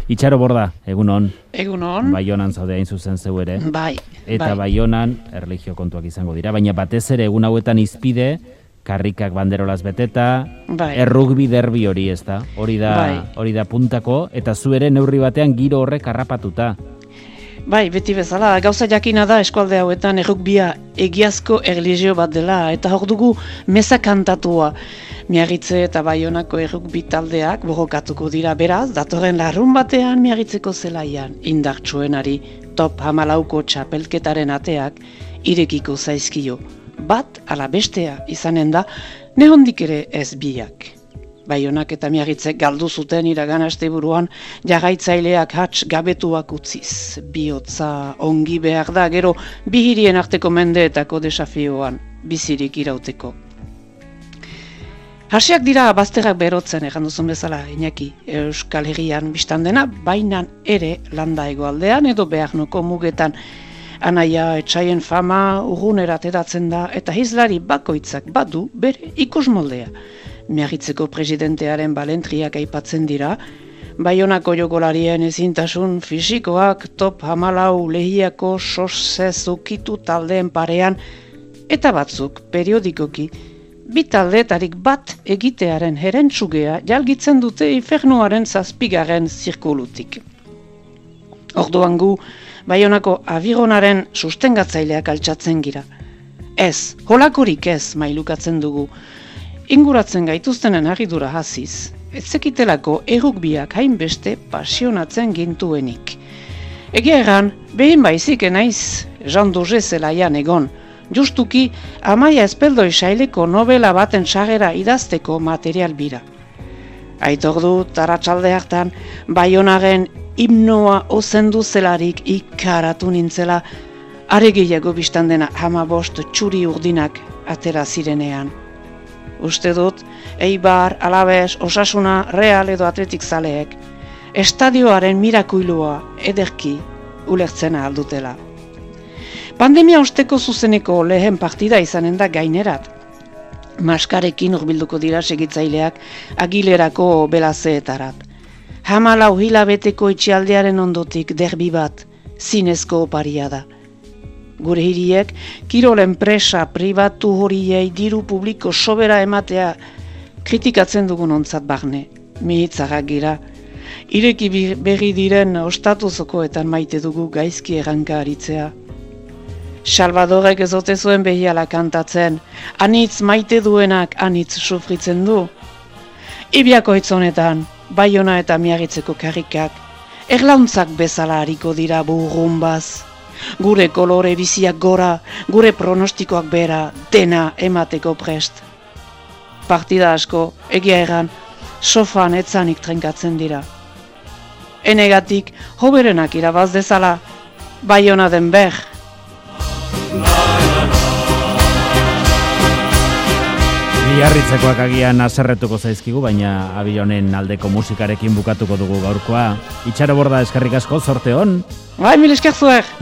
Itxaro Borda, egunon. Egunon. Baionan zaude hain zuzen zeu ere. Bai. Eta Baionan erlijio kontuak izango dira, baina batez ere egun hauetan izpide, karrikak banderolaz beteta, errugbi derbi hori ez da. Hori da puntako, eta zu ere neurri batean giro horrek harrapatuta. Bai, beti bezala, gauza jakina da eskualde hauetan errugbia egiazko erlijio bat dela, eta hor dugu meza kantatua. Miarritze eta Baionako errugbi taldeak borrokatuko dira beraz, datorren larrun batean Miarritzeko zelaian indartsuenari top 14ko txapelketaren ateak irekiko zaizkio. Bat ala bestea izanen da, nehondik ere ez biak. Baionak eta Miarritzek galdu zuten iragan asteburuan jarraitzaileak hats gabetuak utziz. Bihotza ongi behar da, gero bi hirien arteko mendeetako desafioan bizirik irauteko. Hasiak dira bazterrak berotzen, egan duzun bezala, Iñaki, Euskal Herrian biztan dena, bainan ere landa hegoaldean edo Bearnoko mugetan. Anaia etsaien fama urrunerat edatzen da, eta hizlari bakoitzak badu bere ikusmoldea. Miarritzeko presidentearen balentriak aipatzen dira, Baionako jokolarien ezintasun fisikoak top 14 lehiako sosez ukitu taldeen parean, eta batzuk periodikoki, bi taldeetarik bat egitearen herentsugea jalgitzen dute infernuaren 7. zirkulutik. Orduan gu, Baionako abironaren sustengatzaileak altxatzen gira. Ez, holakorik ez mailukatzen dugu. Inguratzen gaituztenen harridura haziz, ez zekitelako errugbiak hainbeste pasionatzen gintuenik. Egia erran, behin baizik naiz Jean Daugé zelaian egon, justuki Amaia Ezpeldoi saileko novela baten sarrera idazteko material bira. Aitor dut arratsalde hartan Baionaren himnoa ozendu zelarik ikaratu nintzela, are gehiago biztan dena 15 txuri urdinak atera zirenean. Uste dut, Eibar, Alabes, Osasuna, Real edo Atletik zaleek, estadioaren mirakuilua ederki ulertzen aldutela. Pandemia osteko zuzeneko lehen partida izanen da gainerat. Maskarekin hurbilduko dira segitzaileak Agilerako belazeetarat. 14 hilabeteko itxialdearen ondotik derbi bat, zinezko oparia da. Gure hiriek, kirol enpresa pribatu horiei diru publiko sobera ematea kritikatzen dugun ontzat barne. Mihitzarrak gira. Ireki berri diren ostatuzokoetan maite dugu gaizki erranka aritzea. Salvadorek ezote zuen behiala kantatzen, anitz maite duenak anitz sufritzen du. Ibiako hitzonetan, Baiona eta Miarritzeko karrikak, erlauntzak bezala hariko dira burrumbaz. Gure kolore biziak gora, gure pronostikoak bera, dena emateko prest. Partida asko, egia erran, sofan etzanik trenkatzen dira. Enegatik, hoberenak irabaz dezala, Baiona den ber. Miarritzekoak agian haserretuko zaizkigu, baina Abionen aldeko musikarekin bukatuko dugu gaurkoa. Itxaro Borda, eskerrik asko, zorte on. Bai, mil esker zuek.